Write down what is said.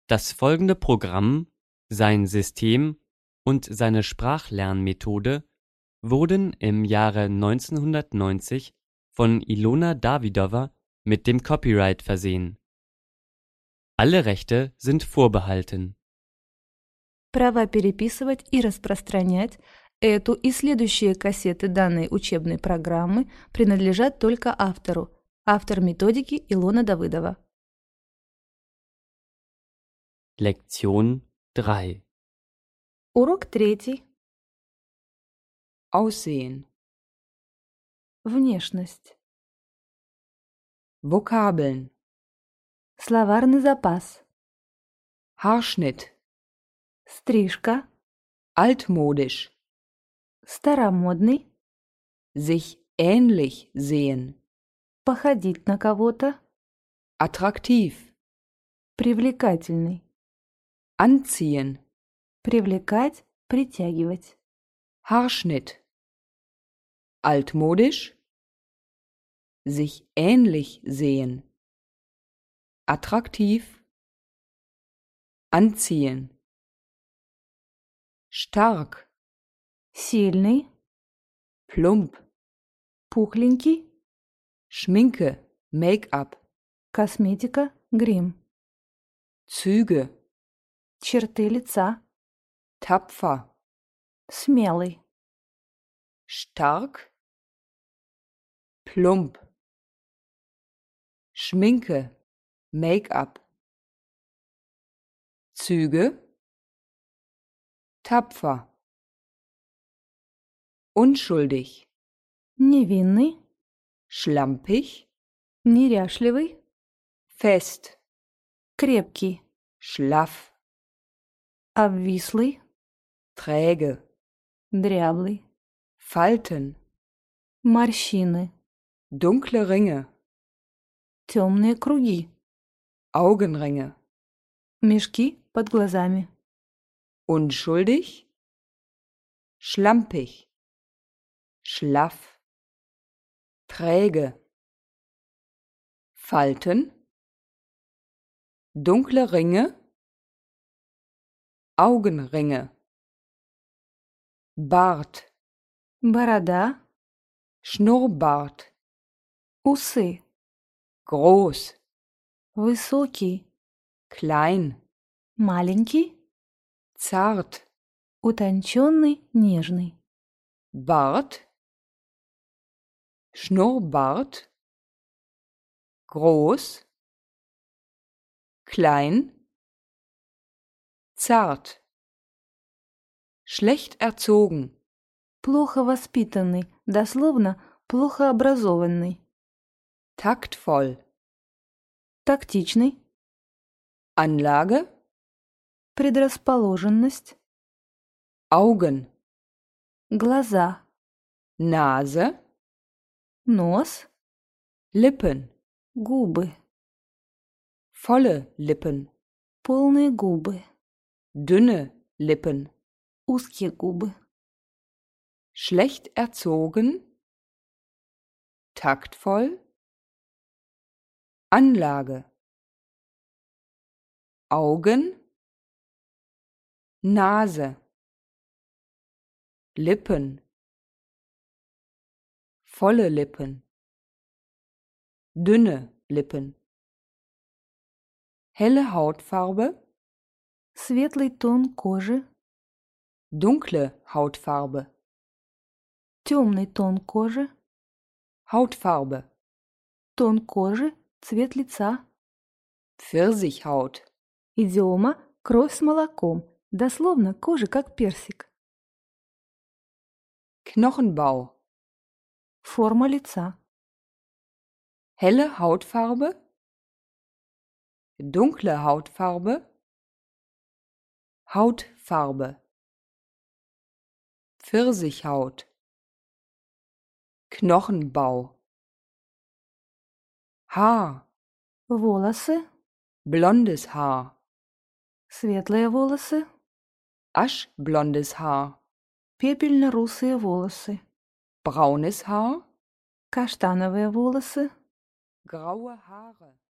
Das folgende Programm, sein System und seine Sprachlernmethode wurden im Jahre 1990 von Ilona Davydova mit dem Copyright versehen. Alle Rechte sind vorbehalten. Права переписывать и распространять эту и следующие кассеты данной учебной программы принадлежат только автору. Автор методики Илона Давыдова. Lektion 3. Урок 3. Aussehen. Внешность. Vokabeln. Словарный запас. Haarschnitt. Стрижка. Altmodisch. Старомодный. Sich ähnlich sehen. Походить на кого-то. Attraktiv. Привлекательный. Anziehen. Привлекать, притягивать. Haarschnitt. Altmodisch. Sich ähnlich sehen. Attraktiv. Anziehen. Stark. Сильный. Plump. Пухленький. Schminke. Make-up. Косметика, грим. Züge. Черты лица. Tapfer. Смелый. Stark. Plump. Schminke. Make-up. Züge. Tapfer. Unschuldig. Невинный. Schlampig. Неряшливый. Fest. Крепкий. Schlaff. Обвислый. Träge. Дряблый. Falten. Морщины. Dunkle Ringe. Темные круги. Augenringe. Мешки под глазами. Unschuldig. Schlampig. Schlaff. Träge. Falten. Dunkle Ringe. Augenringe. Bart. Борода. Schnurrbart. Усы. Groß. Высокий. Klein. Маленький. Zart. Утонченный, нежный. Bart. Schnurrbart. Groß. Klein. Zart. Schlecht erzogen. Плохо воспитанный, дословно, плохо образованный. Taktvoll. Тактичный. Anlage. Предрасположенность. Augen. Глаза. Nase. Нос. Lippen. Губы. Volle Lippen. Полные губы. Dünne Lippen. Узкие губы. Schlecht erzogen. Taktvoll. Anlage. Augen. Nase. Lippen. Volle Lippen. Dünne Lippen. Helle Hautfarbe. Светлый тон кожи. Dunkle Hautfarbe. Темный тон кожи. Hautfarbe. Тон кожи. Цвет лица. Pfirsichhaut. Идиома «кровь с молоком». Дословно кожа как персик. Knochenbau. Форма лица. Helle Hautfarbe. Dunkle Hautfarbe. Hautfarbe. Pfirsichhaut. Knochenbau. Haar. Волосы. Blondes Haar. Светлые волосы. Aschblondes Haar. Пепельно-русые волосы. Braunes Haar. Каштановые волосы. Graue Haare.